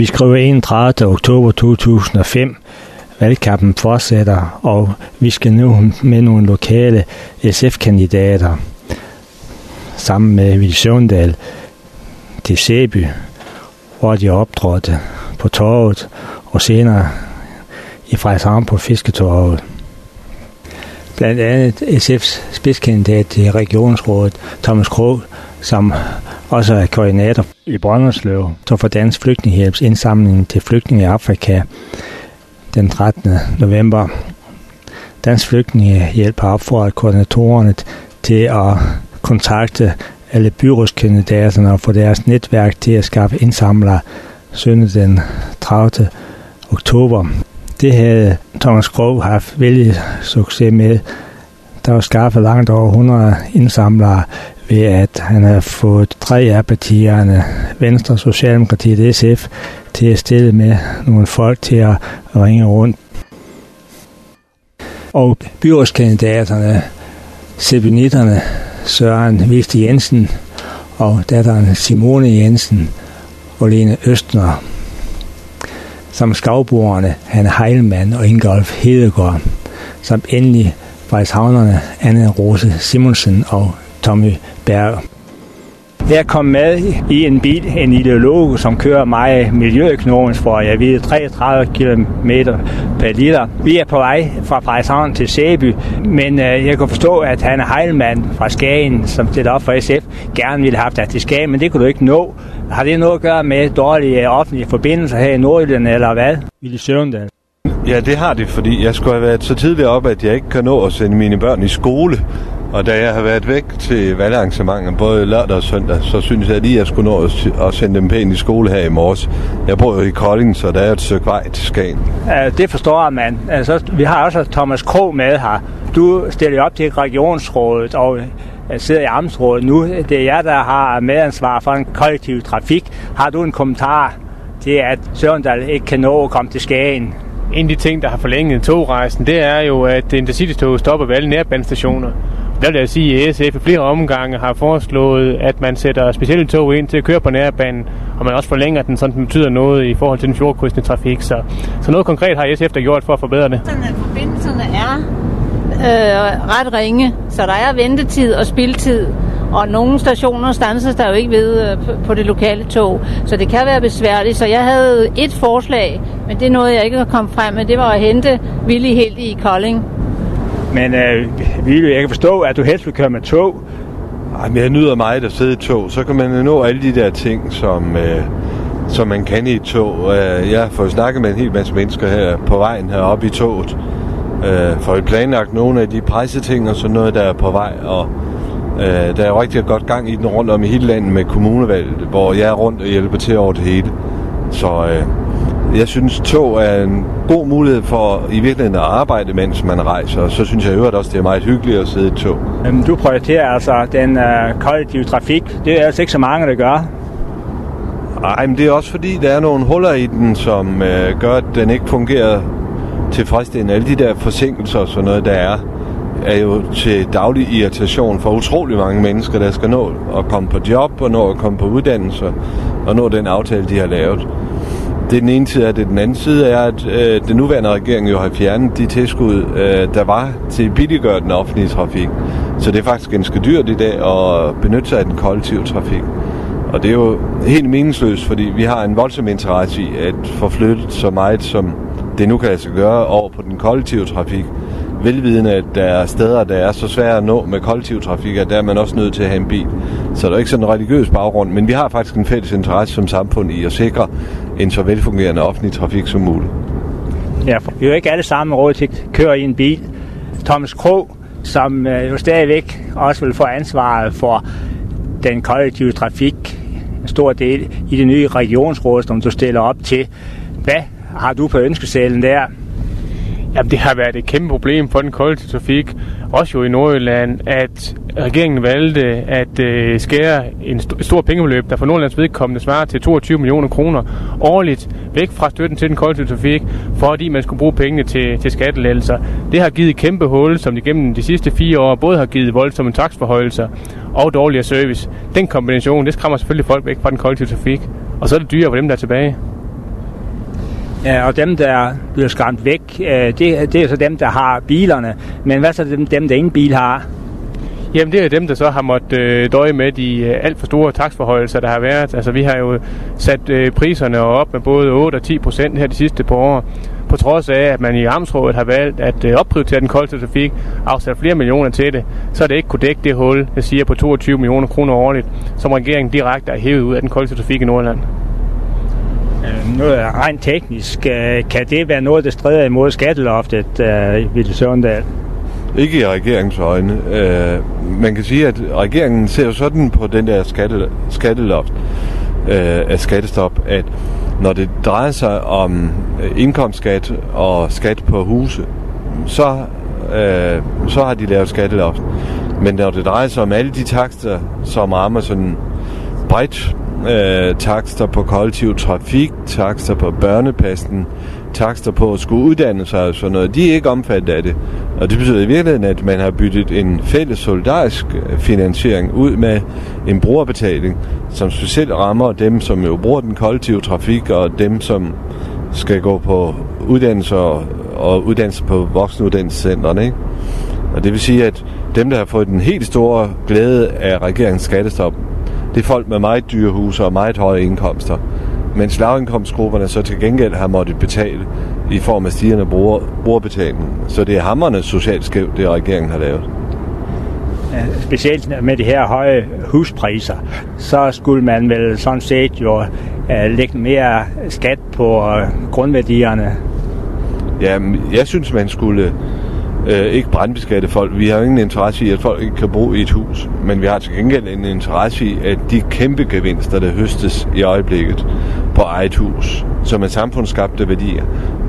Vi skriver 31. oktober 2005. Valgkampen fortsætter, og vi skal nu med nogle lokale SF-kandidater sammen med Villy Søvndal til Sæby, hvor de optrådte på torvet og senere i Frederikshavn på Fisketorvet. Blandt andet SF's spidskandidat til regionsrådet, Thomas Krog, som også er koordinator i Brønderslev, så for Dansk Flygtningehjælps indsamling til flygtninge i Afrika den 13. november. Dansk Flygtningehjælp har opfordret koordinatorerne til at kontakte alle byrådskandidaterne og få deres netværk til at skaffe indsamlere søndag den 30. oktober. Det havde Thomas Krog haft vældig succes med. Der var skaffet langt over 100 indsamlere ved, at han havde fået 3 af partierne, Venstre, Socialdemokratiet og SF, til at stille med nogle folk til at ringe rundt. Og byrådskandidaterne, sebenitterne, Søren Viste Jensen og datteren Simone Jensen og Lene Østner, som skavboerne Hanne Heilmann og Ingolf Hedegaard, samt endelig Frederikshavnerne Anne Rose Simonsen og Tommy Berg. Jeg kom med i en bil, en ideolog, som kører mig miljøøkonomisk for, jeg ved, 33 km per liter. Vi er på vej fra Frederikshavn til Sæby, men jeg kunne forstå, at Hanne Heilmann fra Skagen, som stiller op for SF, gerne ville have haft det til Skagen, men det kunne du ikke nå. Har det noget at gøre med dårlige offentlige forbindelser her i Nordjylland, eller hvad? Villy Søvndal. Ja, det har det, fordi jeg skulle have været så tidligt op, at jeg ikke kan nå at sende mine børn i skole. Og da jeg har været væk til valgarrangementer, både lørdag og søndag, så synes jeg lige, at jeg skulle nå at sende dem pænt i skole her i morges. Jeg bor jo i Kolding, så der er et stykke vej til Skagen. Det forstår man. Altså, vi har også Thomas Krog med her. Du stiller op til regionsrådet og sidder i amtsrådet nu. Det er jer, der har medansvar for den kollektive trafik. Har du en kommentar til, at Søvndal ikke kan nå at komme til Skagen? En af de ting, der har forlænget togrejsen, det er jo, at Intercity-tog stopper ved alle nærbanestationer. Der vil jeg sige, at SF i flere omgange har foreslået, at man sætter specielle tog ind til at køre på nærbanen, og man også forlænger den, så den betyder noget i forhold til den fjordkrydsende trafik. Så noget konkret har SF der gjort for at forbedre det. Forbindelserne er ret ringe, så der er ventetid og spildtid, og nogle stationer standses der jo ikke ved på det lokale tog, så det kan være besværligt. Så jeg havde et forslag, men det nåede jeg ikke at komme frem med, det var at hente Villy helt i Kolding. Men Villy, jeg kan forstå, at du helst vil køre med tog. Jamen, jeg nyder meget at sidde i tog. Så kan man nå alle de der ting, som man kan i et tog. Jeg får snakket med en hel masse mennesker her på vejen heroppe i toget. For at planlagt nogle af de prejseting og sådan noget, der er på vej. Og der er rigtig godt gang i den rundt om i hele landet med kommunevalget, hvor jeg er rundt og hjælper til over det hele. Så jeg synes, tog er en god mulighed for i virkeligheden at arbejde, mens man rejser. Og så synes jeg øvrigt også, det er meget hyggeligt at sidde i tog. Du prioriterer altså den kollektive trafik. Det er altså ikke så mange, der gør. Nej, men det er også fordi, der er nogle huller i den, som gør, at den ikke fungerer tilfredsstillende. Alle de der forsinkelser og sådan noget, der er jo til daglig irritation for utrolig mange mennesker, der skal nå at komme på job og nå at komme på uddannelse og nå den aftale, de har lavet. Det er den ene side af det. Den anden side er, at den nuværende regering jo har fjernet de tilskud, der var til at billiggøre den offentlige trafik. Så det er faktisk ganske dyrt i dag at benytte sig af den kollektive trafik. Og det er jo helt meningsløst, fordi vi har en voldsom interesse i at få flyttet så meget, som det nu kan lade sig gøre over på den kollektive trafik. Velvidende, at der er steder, der er så svære at nå med kollektiv trafik, at der er man også nødt til at have en bil. Så der er ikke sådan en religiøs baggrund, men vi har faktisk en fælles interesse som samfund i at sikre en så velfungerende offentlig trafik som muligt. Ja, vi er jo ikke alle sammen råd til at køre i en bil. Thomas Krog, som jo stadigvæk også vil få ansvaret for den kollektive trafik, en stor del i det nye regionsråd, som du stiller op til. Hvad har du på ønskesedlen der? Jamen, det har været et kæmpe problem for den kollektive trafik, også jo i Nordjylland, at regeringen valgte at skære et stort pengebeløb, der for Nordjyllands vedkommende svarer til 22 millioner kroner årligt væk fra støtten til den kollektive trafik, fordi man skulle bruge pengene til skattelettelser. Det har givet et kæmpe hul, som de gennem de sidste 4 år både har givet voldsomme takstforhøjelser og dårligere service. Den kombination, det skræmmer selvfølgelig folk væk fra den kollektive trafik, og så er det dyrere for dem, der er tilbage. Ja, og dem, der bliver skræmt væk, det er så dem, der har bilerne. Men hvad så dem, der ingen bil har? Jamen, det er dem, der så har måttet døje med de alt for store takstforhøjelser, der har været. Altså, vi har jo sat priserne op med både 8 og 10% her de sidste par år. På trods af, at man i Amtsrådet har valgt at opprioritere den kollektive trafik, afsat flere millioner til det, så er det ikke kunne dække det hul, jeg siger, på 22 millioner kroner årligt, som regeringen direkte har hævet ud af den kollektive trafik i Nordjylland. Noget rent teknisk, kan det være noget, der strider imod skatteloftet, Villy Søvndal? Ikke i regeringens øjne. Man kan sige, at regeringen ser jo sådan på den der skatteloft af skattestop, at når det drejer sig om indkomstskat og skat på huse, så har de lavet skatteloft. Men når det drejer sig om alle de takster, som rammer sådan bredt, takster på kollektiv trafik, takster på børnepassen, takster på at skulle uddanne sig og sådan noget, de er ikke omfattet af det. Og det betyder i virkeligheden, at man har byttet en fælles solidarisk finansiering ud med en brugerbetaling, som specielt rammer dem, som jo bruger den kollektive trafik, og dem, som skal gå på uddannelse og uddannelse på voksenuddannelsescentrene, ikke? Og det vil sige, at dem, der har fået den helt store glæde af regeringens skattestop, det er folk med meget dyre huse og meget høje indkomster. Mens lavindkomstgrupperne så til gengæld har måttet betale i form af stigende brugerbetaling. Så det er hamrende socialt skævt, det regeringen har lavet. Ja, specielt med de her høje huspriser, så skulle man vel sådan set jo lægge mere skat på grundværdierne. Ja, jeg synes, man skulle ikke brandbeskatte folk. Vi har jo ingen interesse i, at folk ikke kan bo i et hus, men vi har til gengæld en interesse i, at de kæmpe gevinster, der høstes i øjeblikket på eget hus, som er samfundsskabte værdier,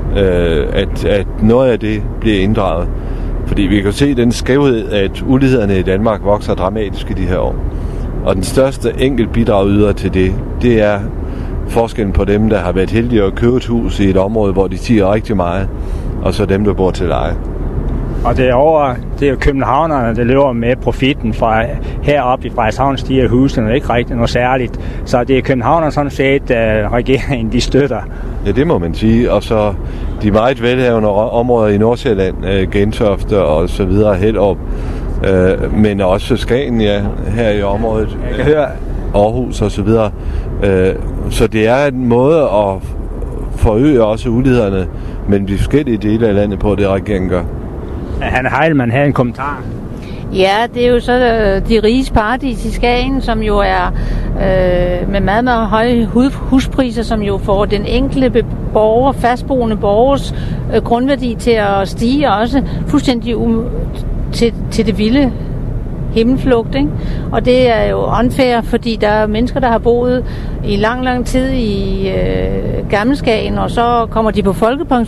at noget af det bliver inddraget. Fordi vi kan se den skævhed, at ulighederne i Danmark vokser dramatisk i de her år. Og den største enkelt bidrag yder til det er forskellen på dem, der har været heldige at købe et hus i et område, hvor de stiger rigtig meget, og så dem, der bor til leje. Og det er jo københavnerne, der løber med profitten fra heroppe i Frederikshavn, stiger husene ikke rigtig noget særligt. Så det er københavnerne sådan set, regeringen de støtter. Ja, det må man sige. Og så de meget velhavende områder i Nordsjælland, Gentofte og så videre, Hellerup, men også Skagen, ja, her i området. Jeg kan høre Aarhus og så videre. Så det er en måde at forøge også ulighederne mellem de forskellige dele af landet på, det regeringen gør. Hanne Heilmann havde en kommentar. Ja, det er jo så de riges paradis i Skagen, som jo er med meget, meget høje huspriser, som jo får den enkelte fastboende borgers grundværdi til at stige også fuldstændig til det vilde himmelflugt, ikke? Og det er jo unfair, fordi der er mennesker, der har boet i lang, lang tid i Gammelskagen, og så kommer de på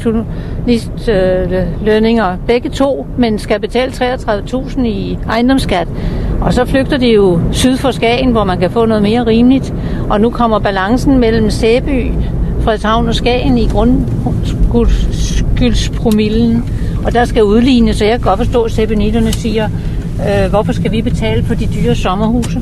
folkepensionistlønninger, begge to, men skal betale 33.000 i ejendomsskat. Og så flygter de jo syd for Skagen, hvor man kan få noget mere rimeligt. Og nu kommer balancen mellem Sæby, Frederikshavn og Skagen i grundskyldspromillen, og der skal udlignes, så jeg kan godt forstå, at sæbenitterne siger, hvorfor skal vi betale for de dyre sommerhuse?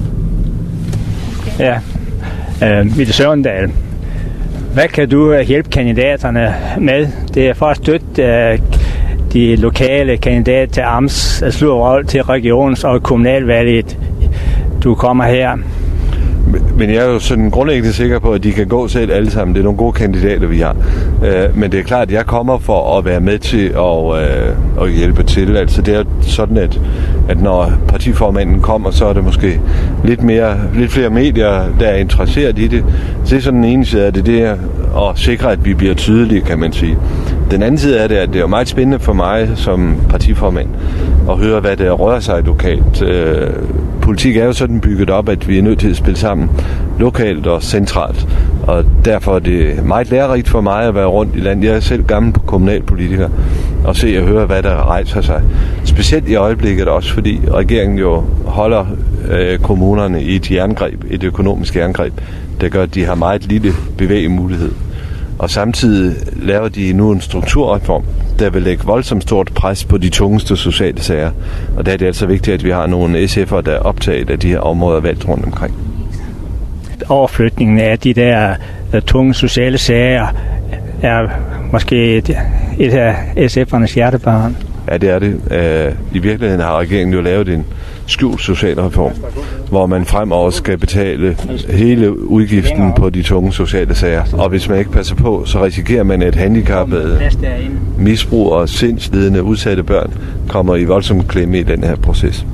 Ja, Villy Søvndal, hvad kan du hjælpe kandidaterne med? Det er for at støtte de lokale kandidater til til regions- og kommunalvalget. Du kommer her. Men jeg er jo sådan grundlæggende sikker på, at de kan gå selv alle sammen. Det er nogle gode kandidater, vi har. Men det er klart, at jeg kommer for at være med til at hjælpe til. Altså det er sådan, at når partiformanden kommer, så er det måske lidt flere medier, der er interesseret i det. Så det er sådan den ene side af det er at sikre, at vi bliver tydelige, kan man sige. Den anden side af det er, at det er meget spændende for mig som partiformand at høre, hvad der rører sig lokalt. Politik er jo sådan bygget op, at vi er nødt til at spille sammen lokalt og centralt. Og derfor er det meget lærerigt for mig at være rundt i landet. Jeg er selv gammel kommunalpolitiker og se og høre, hvad der rejser sig. Specielt i øjeblikket også, fordi regeringen jo holder kommunerne i et økonomisk jerngreb, der gør, at de har meget lille bevægemulighed. Og samtidig laver de nu en strukturreform, der vil lægge voldsomt stort pres på de tungeste sociale sager. Og der er det altså vigtigt, at vi har nogle SF'er, der er optaget af de her områder valgt rundt omkring. Overflytningen af de der tunge sociale sager er måske et af SF'ernes hjertebarn. Ja, det er det. I virkeligheden har regeringen jo lavet en skjult socialreform, hvor man fremover skal betale hele udgiften på de tunge sociale sager. Og hvis man ikke passer på, så risikerer man, at handicappede, misbrugere og sindslidende udsatte børn kommer i voldsom klemme i den her proces.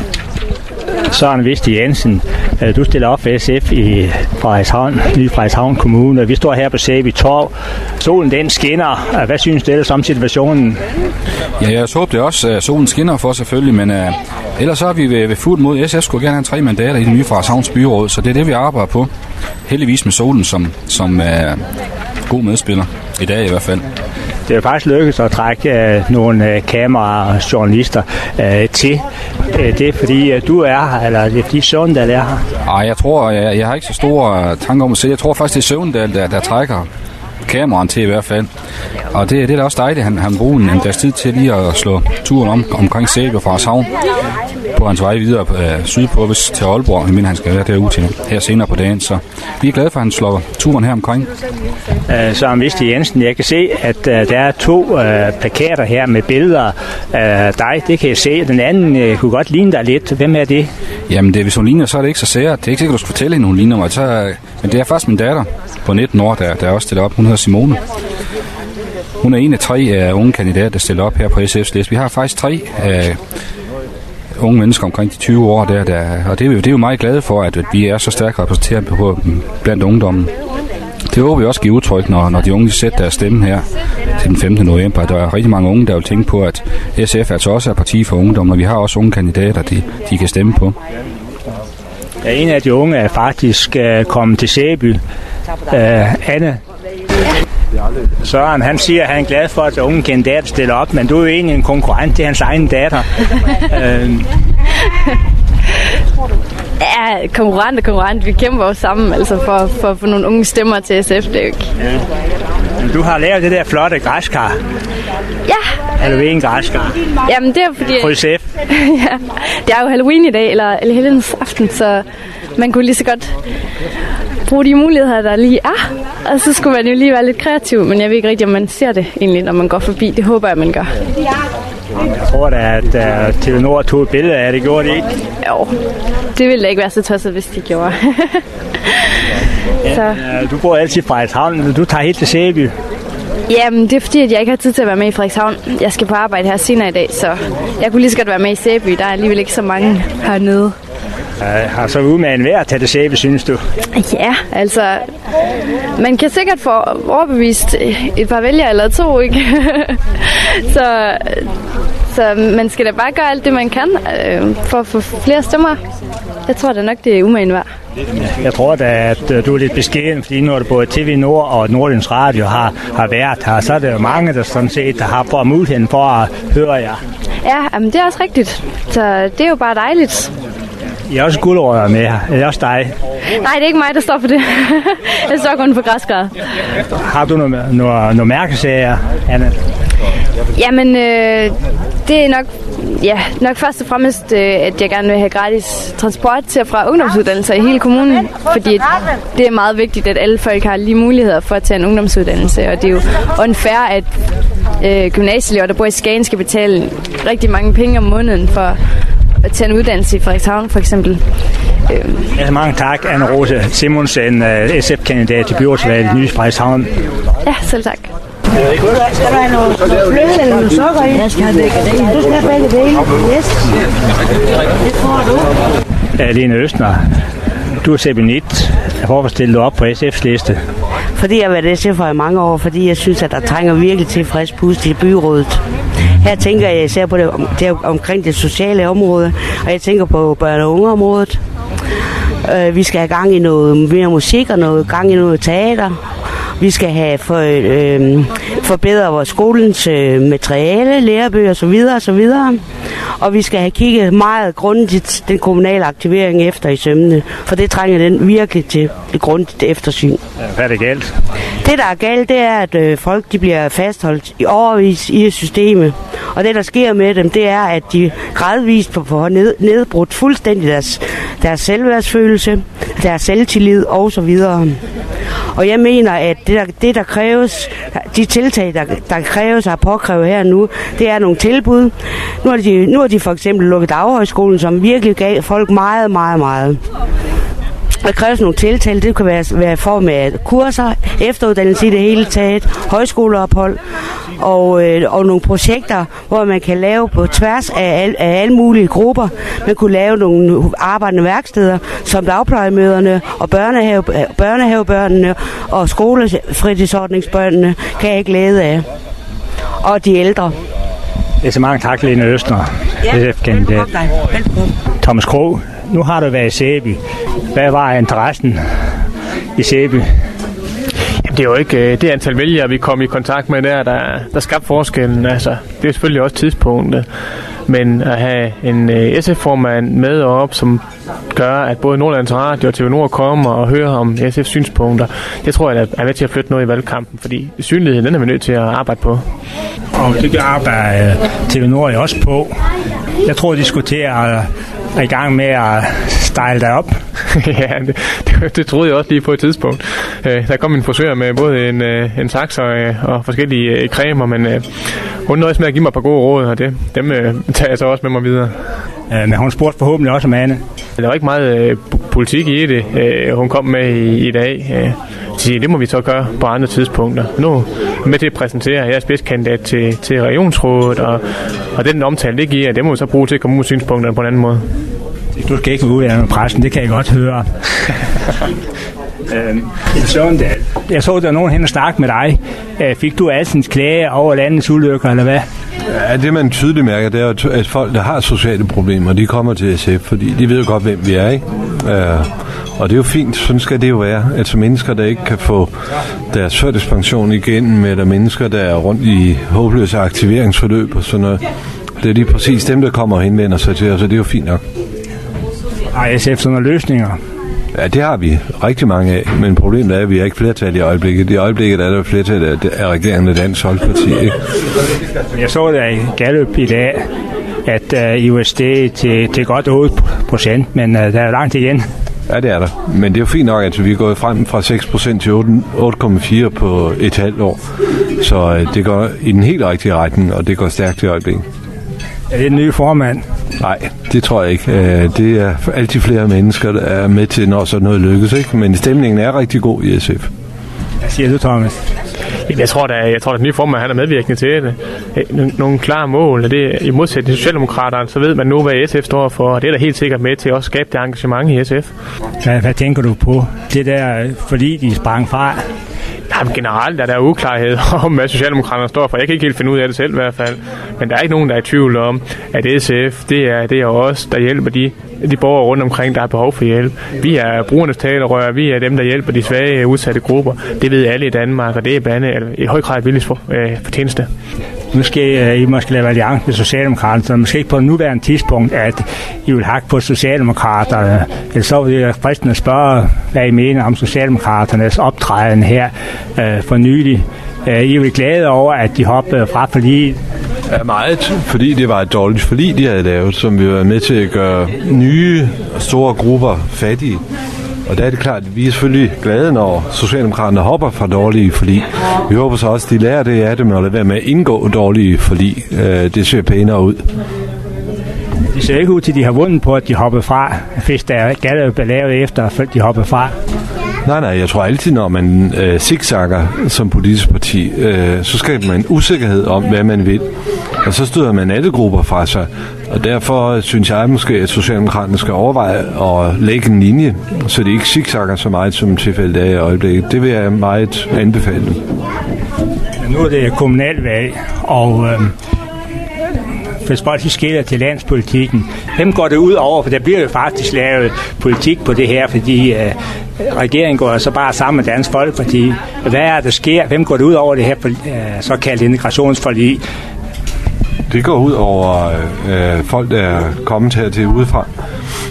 Søren Vesti Jensen, du stiller op for SF i Frederikshavn, Ny Frederikshavn Kommune. Vi står her på Sæby Torv. Solen den skinner. Hvad synes du ellers om situationen? Ja, jeg håber det også, at solen skinner for selvfølgelig, men ellers så er vi ved fuld mod. SF skulle gerne have 3 mandater i det nye Frederikshavns byråd, så det er det, vi arbejder på. Heldigvis med solen som god medspiller. I dag i hvert fald. Det er faktisk lykkedes at trække nogle kamerajournalister til. Det er fordi du er her, eller det er fordi Søvndal er her? Nej, jeg tror, jeg har ikke så store tanker om at se. Jeg tror faktisk, det er Søvndal, der trækker kameraen til i hvert fald. Og det er da også dejligt, han bruger en dags tid til lige at slå turen omkring Sæby og Frederikshavn på hans vej videre sydpå til Aalborg, men han skal være derude til her senere på dagen. Så vi er glade for, at han slår turen her omkring. Søren Vesti Jensen, jeg kan se, at der er 2 plakater her med billeder af dig. Det kan jeg se. Den anden kunne godt ligne dig lidt. Hvem er det? Jamen, hvis hun ligner, så er det ikke så sært. Det er ikke sikkert, du skal fortælle hende, hun ligner mig. Men det er faktisk min datter på 19 år, der er også stillet op. Hun hedder Simone. Hun er en af 3 unge kandidater, der stiller op her på SF's liste. Vi har faktisk 3 unge mennesker omkring de 20 år og det er jo meget glade for, at vi er så stærkt repræsenteret på blandt ungdommen. Det håber vi også giver udtryk, når de unge sætter deres stemme her til den 15. november. Der er rigtig mange unge, der vil tænke på, at SF altså også er parti for ungdom, og vi har også unge kandidater, de kan stemme på. Ja, en af de unge er faktisk kommet til Sæby. Anne. Søren, han siger, at han er glad for, at unge kandidater stiller op, men du er jo egentlig en konkurrent til hans egen datter. Ja, konkurrent. Vi kæmper jo sammen altså for at få nogle unge stemmer til SF, det er jo ikke. Ja. Du har lavet det der flotte græskar. Ja. Halloween-græskar. Jamen, det er fordi... For SF. Ja, det er jo Halloween i dag, eller Helgens aften, så man kunne lige så godt bruge de muligheder, der lige er. Og så skulle man jo lige være lidt kreativ, men jeg ved ikke rigtig, om man ser det egentlig, når man går forbi. Det håber jeg, man gør. Jeg tror da, at Telenor tog et billede af det. Gjorde de ikke? Jo, det ville da ikke være så tosset, hvis de gjorde. Så. Du bor altid i Frederikshavn. Du tager helt til Sæby. Jamen, det er fordi, at jeg ikke har tid til at være med i Frederikshavn. Jeg skal på arbejde her senere i dag, så jeg kunne lige så godt være med i Sæby. Der er alligevel ikke så mange hernede. Har så ude med en vejr til det Sæby, synes du? Ja, altså, man kan sikkert få overbevist et par vælgere eller 2, ikke? så man skal da bare gøre alt det, man kan for at få flere stemmer. Jeg tror da nok, det er umagen værd. Jeg tror da, at du er lidt beskeden, fordi nu er det både TV Nord og Nordens Radio har været her. Så er det jo mange, der sådan set har fået muligheden for at høre jer. Ja, men det er også rigtigt. Så det er jo bare dejligt. I er også guldrødder med her. Det er også dig. Nej, det er ikke mig, der står for det. Jeg står kun på græsgræd. Har du nogle mærkesager, Anna? Jamen, det er nok først og fremmest, at jeg gerne vil have gratis transport til og fra ungdomsuddannelser i hele kommunen. Fordi det er meget vigtigt, at alle folk har lige muligheder for at tage en ungdomsuddannelse. Og det er jo unfair, at gymnasieelever, der bor i Skagen, skal betale rigtig mange penge om måneden for at tage en uddannelse i Frederikshavn, for eksempel. Ja, mange tak, Anne-Rose Simonsen, SF-kandidat til byrådsvalget i Ny Frederikshavn. Ja, selv tak. Skal du have noget fløde eller noget sukker i? Jeg skal have begge dele. Du skal have begge dele. Yes. Det får du. Lene Østner, du er Sæbynit. Hvorfor stiller du op på SF's liste? Fordi jeg har været SF'er i mange år, fordi jeg synes, at der trænger virkelig til frisk pust i byrådet. Her tænker jeg især på det omkring det sociale område, og jeg tænker på børne- og ungeområdet. Vi skal have gang i noget mere musik og noget gang i noget teater. Vi skal have forbedret vores skolens materiale, lærebøger osv. Og vi skal have kigget meget grundigt den kommunale aktivering efter i sømmene, for det trænger den virkelig til et grundigt eftersyn. Hvad er det galt? Det, der er galt, det er, at folk de bliver fastholdt i årevis i systemet. Og det, der sker med dem, det er, at de gradvist får nedbrudt fuldstændig deres selvværdsfølelse, deres selvtillid osv. Og jeg mener, at det der kræves, de tiltag, der kræves og påkrævet her nu, det er nogle tilbud. Nu har de for eksempel lukket daghøjskolen, som virkelig gav folk meget, meget, meget. Der kræves nogle tiltag, det kan være i form af kurser, efteruddannelse i det hele taget, højskoleophold og nogle projekter, hvor man kan lave på tværs af alle mulige grupper. Man kunne lave nogle arbejdende værksteder, som dagplejemøderne og børnehavebørnene og skolefritidsordningsbørnene kan jeg ikke glæde af. Og de ældre. Det er så mange tak, Lene Østner. Ja, velkommen. Thomas Krog, nu har du været i Sæby. Hvad var interessen i Sæby? Jamen, det er jo ikke det antal vælgere, vi kom i kontakt med der skabte forskellen. Altså, det er selvfølgelig også tidspunktet. Men at have en SF-formand med op, som gør, at både Nordlands Radio og TV Nord kommer og hører om SF-synspunkter, det tror jeg er med til at flytte noget i valgkampen, fordi synligheden den er vi nødt til at arbejde på. Og det gør arbejde TV Nord også på. Jeg tror, de skulle til at i gang med at style dig op. Ja, det troede jeg også lige på et tidspunkt. Der kom en frisør med både en saks og forskellige cremer, men hun nøjes med at give mig et par gode råd, og dem tager jeg så også med mig videre. Men hun spurgte forhåbentlig også om Anne. Der var ikke meget politik i det, hun kom med i dag. Det må vi så gøre på andre tidspunkter. Nu er med til at præsentere, at jeg er spidskandidat til regionsrådet, og den omtale, det giver, det må vi så bruge til at komme ud synspunkterne på en anden måde. Du skal ikke ud af pressen, det kan jeg godt høre. Jeg så, der nogen hen og snakke med dig. Fik du alskens klage over landets ulykker, eller hvad? Ja, det man tydeligt mærker, det er, at folk, der har sociale problemer, de kommer til SF, fordi de ved godt, hvem vi er, ikke? Og det er jo fint, sådan skal det jo være. Altså mennesker, der ikke kan få deres førtidspension igen, eller mennesker, der er rundt i håbløse aktiveringsforløb og sådan noget. Det er lige præcis dem, der kommer og henvender sig til os, så det er jo fint nok. Har SF sådan nogle løsninger? Ja, det har vi rigtig mange af, men problemet er, at vi har ikke flertal i øjeblikket. I øjeblikket er der flertal af regeringen af Dansk Folkeparti, ikke? Jeg så der i Gallup i dag, at I var steget til godt 8%, men der er langt igen. Ja, det er der. Men det er jo fint nok, at vi er gået frem fra 6% til 8,4% på et halvt år. Så det går i den helt rigtige retning, og det går stærkt i øjeblikket. Er det den nye formand? Nej, det tror jeg ikke. Det er altid flere mennesker, der er med til, når sådan noget lykkes, ikke? Men stemningen er rigtig god i SF. Hvad siger du, Thomas? Jeg tror, at den nye formand han er medvirkende til det. Nogle klare mål, og det i modsætning til Socialdemokraterne, så ved man nu, hvad SF står for, og det er da helt sikkert med til at skabe det engagement i SF. Hvad tænker du på? Det der, fordi de sprang fra? Jamen, generelt er der uklarhed om, hvad Socialdemokraterne står for. Jeg kan ikke helt finde ud af det selv i hvert fald. Men der er ikke nogen, der er i tvivl om, at SF, det er os, der hjælper de borgere rundt omkring, der har behov for hjælp. Vi er brugernes talerør, vi er dem, der hjælper de svage, udsatte grupper. Det ved alle i Danmark, og det er i høj grad vildt fortjeneste. Nu skal I måske lave alliance med Socialdemokraterne, så måske ikke på nuværende tidspunkt, at I vil hakke på Socialdemokraterne. Eller så vil jeg fristende spørge, hvad I mener om Socialdemokraternes optræden her for nylig. I er vel glade over, at de hoppede fra forliget? Ja, meget, fordi det var et dårligt forlig, de havde lavet, som vi var med til at gøre nye store grupper fattige. Og der er det klart, at vi er selvfølgelig glade, når Socialdemokraterne hopper fra dårlige forlig. Vi håber så også, at de lærer det af dem, og lade være med at indgå dårlige forlig. Det ser pænere ud. Det ser ikke ud til, at de har vundet på, at de hoppede fra, hvis der er Gallup lavet efter, at de hoppede fra. Nej, jeg tror altid, når man zigzagger som politisk parti, så skaber man usikkerhed om, hvad man vil. Og så støder man alle grupper fra sig. Og derfor synes jeg måske, at Socialdemokraterne skal overveje at lægge en linje, så de ikke zigzagger så meget, som tilfældet er i øjeblikket. Det vil jeg meget anbefale dem. Nu er det kommunalvalg, og hvis folk skiller til landspolitikken, hvem går det ud over? For der bliver jo faktisk lavet politik på det her, fordi regeringen går så bare sammen med Dansk Folkeparti. Hvad er der sker? Hvem går det ud over det her såkaldte integrationsforlig? Det går ud over folk, der er kommet hertil udefra,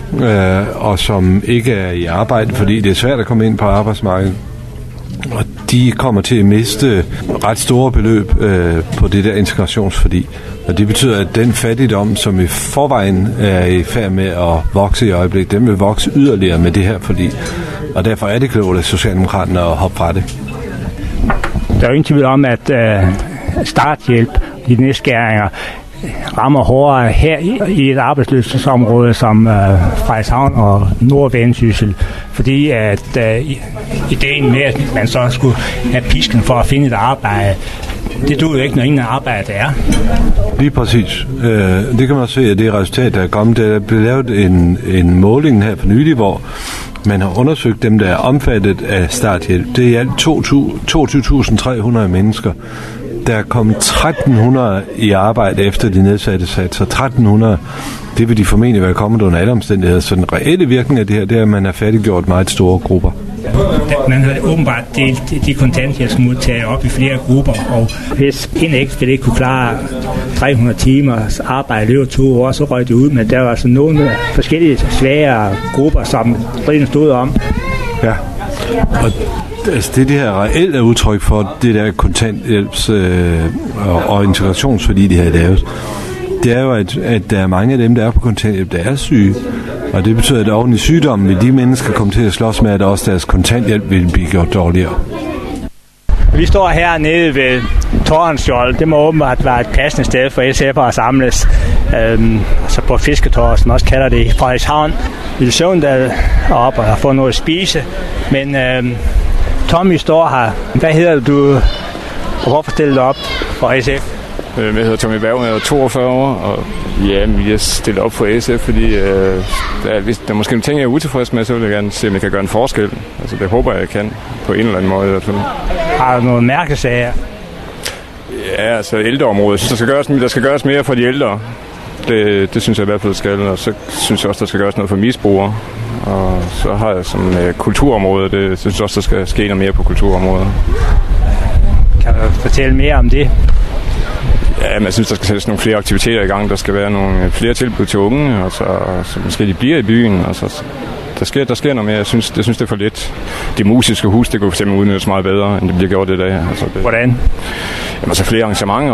og som ikke er i arbejde, fordi det er svært at komme ind på arbejdsmarkedet. Og de kommer til at miste ret store beløb på det der integrationsforlig. Og det betyder, at den fattigdom, som i forvejen er i færd med at vokse i øjeblikket, den vil vokse yderligere med det her forlig. Og derfor er det klogt af Socialdemokraterne at hoppe fra det. Der er jo ingen tvivl om, at starthjælp, de nedskæringer, rammer hårdere her i et arbejdsløshedsområde som Frederikshavn og Nordvendsyssel, fordi at ideen med, at man så skulle have pisken for at finde et arbejde, det duer jo ikke, når ingen arbejde er. Lige præcis. Det kan man også se, at det resultat, der er kommet. Der er blevet lavet en måling her for nylig, hvor man har undersøgt dem, der er omfattet af starthjælp. Det er i alt 22.300 mennesker. Der er kommet 1.300 i arbejde efter de nedsatte satser. 1.300, det vil de formentlig være kommet under alle omstændigheder. Så den reelle virkning af det her, det er, at man har fattiggjort meget store grupper. Man har åbenbart delt de kontanthjælpsmodtagere op i flere grupper, og hvis en ægtefælle ikke kunne klare 300 timers arbejde i løbet af 2 år, så røg det ud, men der var altså nogle forskellige svære grupper, som striden stod om. Ja, og altså det her reelt er udtryk for det der kontanthjælps- og integrationsforlig, de har lavet. Det er jo, at der er mange af dem, der er på kontanthjælp, der er syge. Og det betyder, at oven i sygdommen vil de mennesker komme til at slås med, at også deres kontanthjælp vil blive gjort dårligere. Vi står hernede ved Tordenskjold. Det må åbenbart være et passende sted for SF'er at samles. Så på Fisketorvet, som også kalder det i Frederikshavn. Lille Søvndal op og har fået noget at spise. Men Tommy står her. Hvad hedder du, og hvorfor stiller du op for SF? Jeg hedder Tommy Berg, jeg er 42 år, og jeg stiller op for SF, fordi der er måske nogle ting, jeg er utilfreds med, så vil jeg gerne se, om jeg kan gøre en forskel. Altså, det håber jeg kan, på en eller anden måde i hvert fald. Har du nogle mærkesager? Ja, altså ældreområdet. Jeg synes, der skal gøres mere for de ældre. Det synes jeg i hvert fald skal, og så synes jeg også, der skal gøres noget for misbrugere. Og så har jeg som kulturområdet, det synes jeg også, der skal ske noget mere på kulturområdet. Kan du fortælle mere om det? Ja, men jeg synes, der skal sættes nogle flere aktiviteter i gang. Der skal være nogle flere tilbud til unge, og så måske de bliver i byen. Og så, der sker noget mere. Jeg synes, det er for lidt. Det musiske hus, det kunne fx udnyttes meget bedre, end det bliver gjort i dag. Altså, hvordan? Jamen, så flere arrangementer,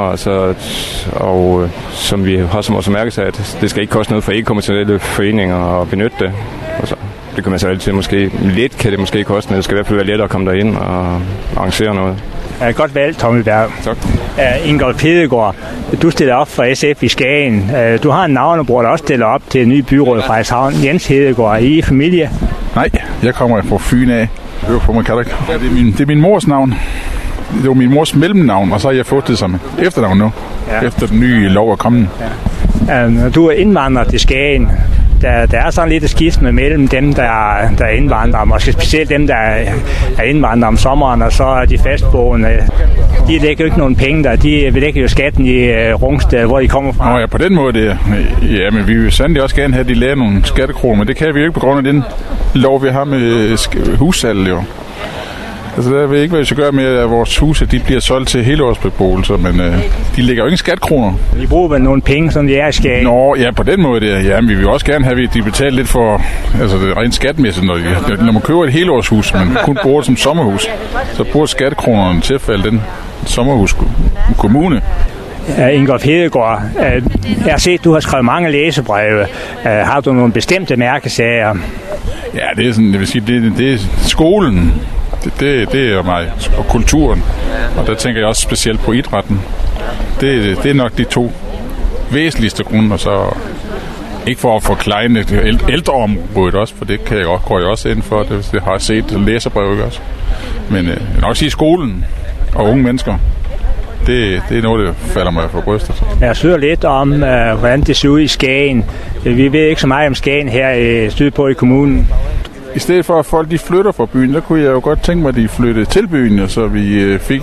og som vi har som også mærket sig, at det skal ikke koste noget for ikke-kommercielle foreninger at benytte det. Altså, det kan man så altid måske. Lidt kan det måske koste, men det skal i hvert fald være lettere at komme derind og arrangere noget. Godt valgt, Tommy Berg. Tak. Ingolf Hedegaard, du stiller op for SF i Skagen. Du har en navnebror, der også stiller op til en ny byråd i Frederikshavn. Jens Hedegaard, er I familie? Nej, jeg kommer fra Fyn af. Det var på mig, kan det ikke. Det er min mors navn. Det var min mors mellemnavn, og så har jeg fået det som efternavn nu. Ja. Efter den nye lov er kommet. Ja. Du er indvandrer til Skagen. Der er sådan lidt et skisme mellem dem, der er indvandrere, måske specielt dem, der er indvandrere om sommeren, og så er de fastboende. De lægger jo ikke nogen penge der. De lægger jo skatten i Rungsted, hvor de kommer fra. Nå ja, på den måde det. Ja, men vi vil sandelig også gerne have, at de lærer nogle skattekroner, men det kan vi jo ikke på grund af den lov, vi har med hussalg jo. Altså, der vil ikke, hvad vi skal gøre med, at vores huse de bliver solgt til helårsbeboelser, men de lægger jo ikke skatkroner. De bruger vel nogle penge, som de er i Skagen? Nå, ja, på den måde det. Ja, men vi vil også gerne have, at de betaler lidt for altså, det rent skatmæssigt. Når man køber et helårshus, men kun bruger det som sommerhus, så bruger skatkronerne til at falde den sommerhuskommune. Ingolf Hedegaard, jeg har set, at du har skrevet mange læsebreve. Har du nogle bestemte mærkesager? Ja, det er sådan, det vil sige, det er skolen. Det er mig, og kulturen. Og der tænker jeg også specielt på idrætten. Det er nok de 2 væsentligste grunde, og så ikke for at forklejne ældreområdet også, for det kan jeg også, går jeg også ind for. Det har jeg set læserbrev også. Men jeg vil nok sige skolen og unge mennesker. Det er noget, der falder mig for brystet. Jeg søger lidt om, hvordan det ser ud i Skagen. Vi ved ikke så meget om Skagen her sydpå i kommunen. I stedet for, at folk de flytter fra byen, der kunne jeg jo godt tænke mig, at de flyttede til byen, så vi fik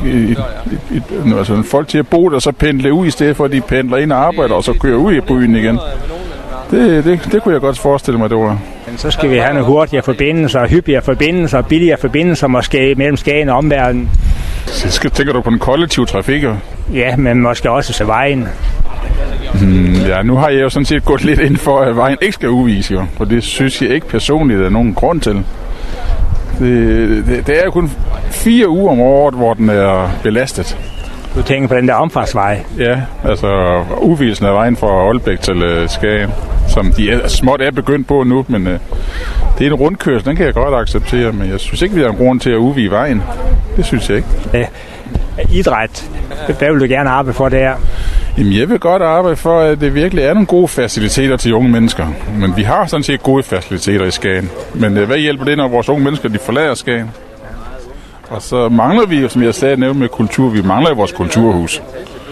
altså folk til at bo der, så pendle ud, i stedet for, at de pendler ind og arbejder, og så kører ud i byen igen. Det kunne jeg godt forestille mig, det var. Men så skal vi have nogle hurtigere forbindelser, hyppigere forbindelser, billigere forbindelser, måske mellem Skagen og omverdenen. Tænker du på den kollektive trafik? Ja, men måske også til vejen. Ja, nu har jeg jo sådan set gået lidt ind for, at vejen ikke skal udvise, jo. Og det synes jeg ikke personligt er nogen grund til. Det er jo kun 4 uger om året, hvor den er belastet. Du tænker på den der omfartsvej? Ja, altså udvidelsen af vejen fra Aalbæk til Skagen, som de småt er begyndt på nu, men det er en rundkørsel, den kan jeg godt acceptere, men jeg synes ikke, vi har en grund til at udvide vejen. Det synes jeg ikke. Idræt, hvad vil du gerne arbejde for der? Jamen, jeg vil godt arbejde for, at det virkelig er nogle gode faciliteter til unge mennesker. Men vi har sådan set gode faciliteter i Skagen. Men hvad hjælper det, når vores unge mennesker de forlader Skagen? Og så mangler vi, som jeg sagde, nævnt med kultur, vi mangler vores kulturhus.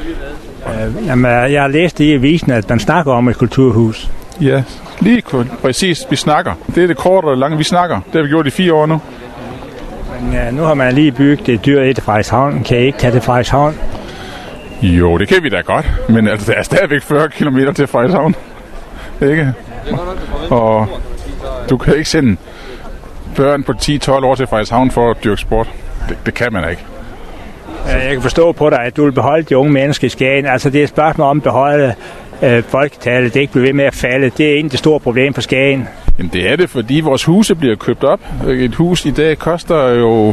Jeg har læst i avisen, at man snakker om et kulturhus. Ja, lige præcis, vi snakker. Det er det korte og lange, vi snakker. Det har vi gjort i 4 år nu. Men nu har man lige bygget et dyr i Frederikshavn. Kan I ikke tage til Frederikshavn? Jo, det kan vi da godt. Men altså, der er stadigvæk 40 km til Frederikshavn. Ikke? Og du kan ikke sende børn på 10-12 år til Frederikshavn for at dyrke sport. Det kan man ikke. Jeg kan forstå på dig, at du vil beholde de unge mennesker i Skagen. Altså, det er et spørgsmål om at beholde folketallet. Det ikke bliver ved med at falde. Det er egentlig det store problem for Skagen. Jamen, det er det, fordi vores huse bliver købt op. Et hus i dag koster jo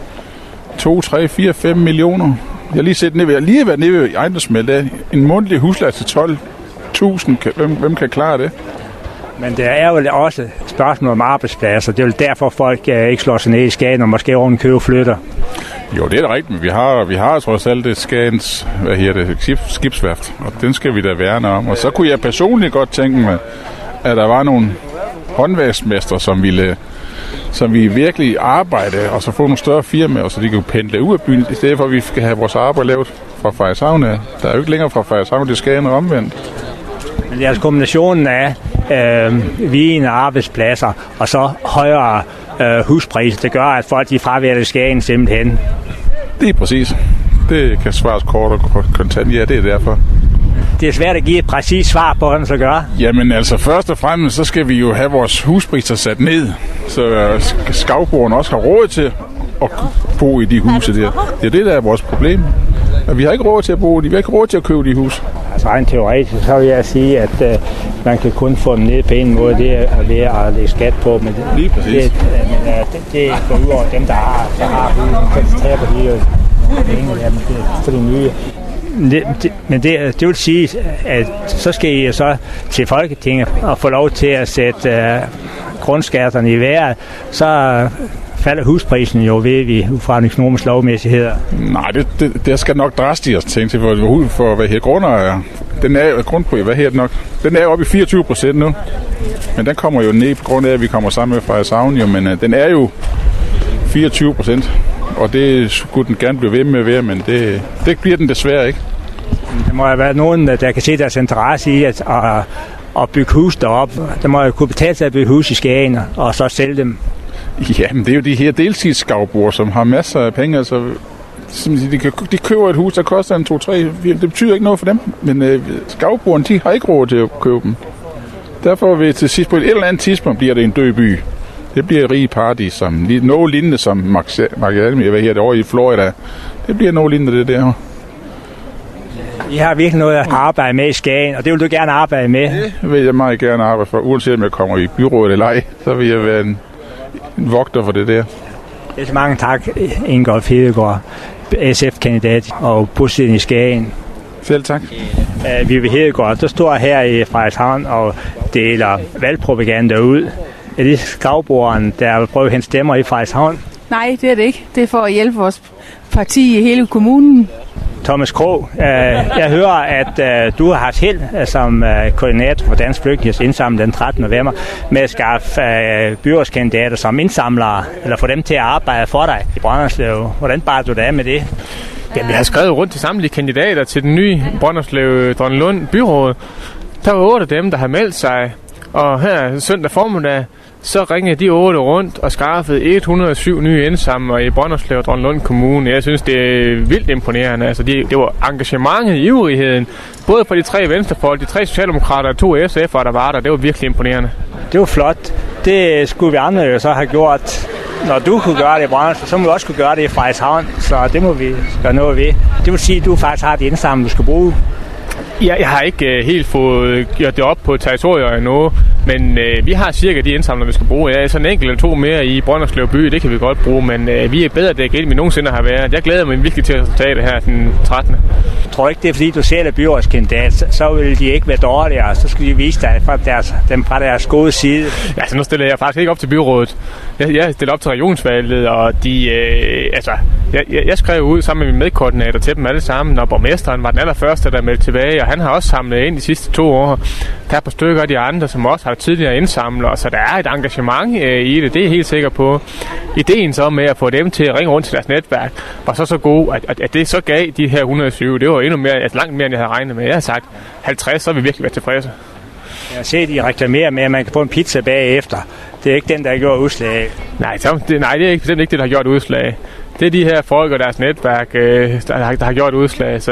2, 3, 4, 5 millioner. Jeg har lige været nede ved ejendomsmæld. En månedlig husleje til 12.000. Hvem kan klare det? Men det er jo også et spørgsmål om arbejdspladser. Det er jo derfor, folk ikke slår sig ned i Skagen og måske oven købe flytter. Jo, det er da rigtigt, men vi har trods alt det Skagens, skibsværft, og den skal vi da værne om. Og så kunne jeg personligt godt tænke mig, at der var nogle håndværksmestre, som vi virkelig arbejde, og så få nogle større firmaer, så de kan pendle ud af byen, i stedet for at vi skal have vores arbejde lavet fra Frederikshavn. Der er jo ikke længere fra Frederikshavn til Skagen og omvendt. Men det er altså kombinationen af vigende arbejdspladser og så højere huspriser, det gør, at folk de fravælger Skagen simpelthen. Det er præcis. Det kan svares kort og kontant. Ja, det er derfor. Det er svært at give et præcist svar på, hvordan det så gør. Jamen altså, først og fremmest, så skal vi jo have vores huspriser sat ned, så skavboerne også har råd til at bo i de huse der. Det er det, der er vores problem. Vi har ikke råd til at bo i vi har ikke råd til at købe de hus. Altså rent teoretisk, så vil jeg sige, at man kan kun få dem ned på en måde, det er ved at lægge skat på. Men lige præcis. Det går ud over dem, der har husen, så taber de jo penge af dem for de nye. Men det vil sige, at så skal I så til Folketinget og få lov til at sætte grundskatterne i vejret, så falder husprisen jo ved vi ud fra den økonomiske lovmæssigheder. Nej, det skal nok drastisk tænke til for hvad her grundejer. Den er grundpris, den er oppe i 24% nu. Men den kommer jo ned på grund af, at vi kommer sammen med Frederikshavn jo, men den er jo 24%. Og det skulle den gerne blive ved med at være, men det bliver den desværre ikke. Der må jo være nogen, der kan se deres interesse i at bygge hus deroppe. Der må jo kunne betale sig at bygge hus i Skagen og så sælge dem. Jamen, det er jo de her deltidsskavboer, som har masser af penge. Altså, de køber et hus, der koster en 2-3. Det betyder ikke noget for dem. Men skavboerne, de har ikke råd til at købe dem. Derfor vil til sidst på et eller andet tidspunkt bliver det en død by. Det bliver et rigt paradis, som noget lignende som Miami, over i Florida. Det bliver noget lignende det der. I har virkelig noget at arbejde med i Skagen, og det vil du gerne arbejde med? Det vil jeg meget gerne arbejde for. Uanset om jeg kommer i byrådet eller ej, så vil jeg være en vogter for det der. Det er mange tak, Ingolf Hedegaard, SF-kandidat og bosiddende i Skagen. Selv tak. Vivi Hedegaard, der står her i Frederikshavn og deler valgpropaganda ud. Er det skavboeren, der vil prøve at hente stemmer i Frederikshavn? Nej, det er det ikke. Det er for at hjælpe vores parti i hele kommunen. Thomas Krog, jeg hører, at du har haft held som koordinator for Dansk Flygtningers indsamling den 13. november med at skaffe byrådskandidater som indsamlere, eller få dem til at arbejde for dig i Brønderslev. Hvordan bar du det af med det? Jamen, jeg har skrevet rundt til samtlige kandidater til den nye Brønderslev-Dronninglund byråd. Der var 8 af dem, der har meldt sig, og her søndag formiddag, så ringede de 8 rundt og skaffede 107 nye indsamlere i Brønderslev og Dronninglund Kommune. Jeg synes, det er vildt imponerende. Altså, det var engagementet i ivrigheden. Både for de 3 venstrefolk, de 3 socialdemokrater og 2 SF'ere, der var der. Det var virkelig imponerende. Det var flot. Det skulle vi andre jo så have gjort. Når du kunne gøre det i Brønderslev, så må vi også kunne gøre det i Frederikshavn. Så det må vi gøre noget ved. Det vil sige, at du faktisk har de indsamlinger, du skal bruge. Jeg har ikke helt fået gjort det op på territorier endnu, men vi har cirka de indsamler, vi skal bruge. Ja, så en enkelt eller to mere i Brønderslev by, det kan vi godt bruge, men vi er bedre dækket, end vi nogensinde har været. Jeg glæder mig virkelig til resultatet her den 13. Jeg tror ikke, det er fordi, du selv er byrådskandidat, så vil de ikke være dårligere. Så skal de vise dig fra deres gode side. Ja, så nu stiller jeg faktisk ikke op til byrådet. Jeg stiller op til regionsvalget, og jeg skrev ud sammen med min medkoordinator til dem alle sammen, og borgmesteren var den allerførste, der meldte tilbage, og han har også samlet ind de sidste 2 år. Der er et par stykker af de andre, som også har tidligere indsamlet, så der er et engagement i det er jeg helt sikker på. Ideen så med at få dem til at ringe rundt til deres netværk, var så god, at det så gav de her 120. Det var endnu mere, langt mere, end jeg havde regnet med. Jeg havde sagt 50, så vil vi virkelig være tilfredse. Jeg har set, I reklamerer med, at man kan få en pizza bagefter. Det er ikke den, der har gjort udslag. Nej, det er bestemt ikke det, der har gjort udslag. Det er de her folk og deres netværk, der har gjort udslag.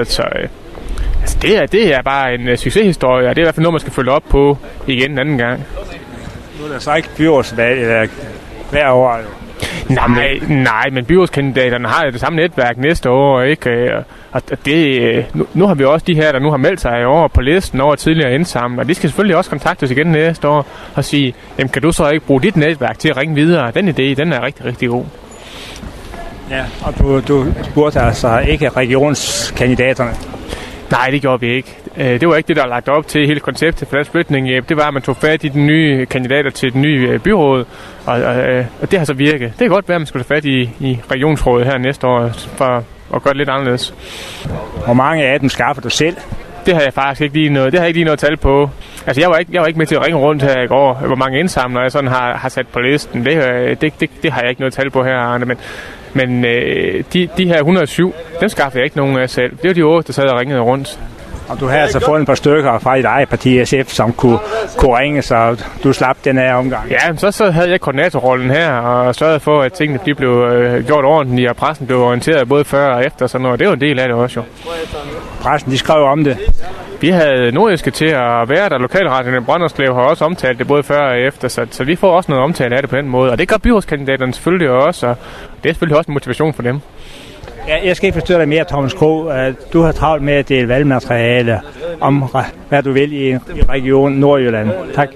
Det er bare en succeshistorie, og det er i hvert fald noget, man skal følge op på igen en anden gang. Nu er der så ikke byrådsvalg hver år, jo. Nej, men byrådskandidaterne har jo det samme netværk næste år, ikke? Og det, nu har vi også de her, der nu har meldt sig over på listen over tidligere indsamlet, og de skal selvfølgelig også kontakte os igen næste år og sige, jamen kan du så ikke bruge dit netværk til at ringe videre? Den idé, den er rigtig, rigtig god. Ja, og du spurgte altså ikke regionskandidaterne? Nej, det gjorde vi ikke. Det var ikke det, der var lagt op til hele konceptet for den splitning. Det var, at man tog fat i de nye kandidater til den nye byråd, og det har så virket. Det kan godt være, at man skulle tage fat i regionsrådet her næste år for at gøre det lidt anderledes. Hvor mange af dem skaffer du selv? Det har jeg faktisk ikke lige noget tal på. Altså, jeg var ikke med til at ringe rundt her i går, hvor mange indsamlere jeg sådan har sat på listen. Det har jeg ikke noget tal på her, Arne, men de her 107, dem skaffer jeg ikke nogen af selv. Det var de 8, der sad og ringede rundt. Og du har altså fået et par stykker fra dit eget parti, SF, som kunne ringe, så du slap den her omgang. Ja, så havde jeg koordinatorrollen her, og sørgede for, at tingene de blev gjort ordentligt, og pressen blev orienteret både før og efter, sådan noget. Det var en del af det også, jo. Pressen, de skrev om det. Vi havde Nordjyske til at være der. Lokalradioen i Brønderslev har også omtalt det både før og efter, så vi får også noget omtale af det på den måde. Og det gør byrådskandidaterne selvfølgelig også, og det er selvfølgelig også en motivation for dem. Ja, jeg skal ikke forstyrre dig mere, Thomas Krog. Du har travlt med at dele valgmateriale om, hvad du vil i region Nordjylland. Tak.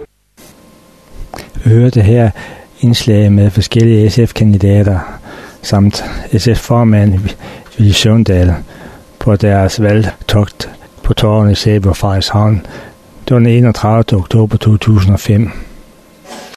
Vi hørte her indslag med forskellige SF-kandidater samt SF-formand Villy Søvndal på deres valgtogt på Torven i Sæbe og Frederikshavn. Det var den 31. oktober 2005.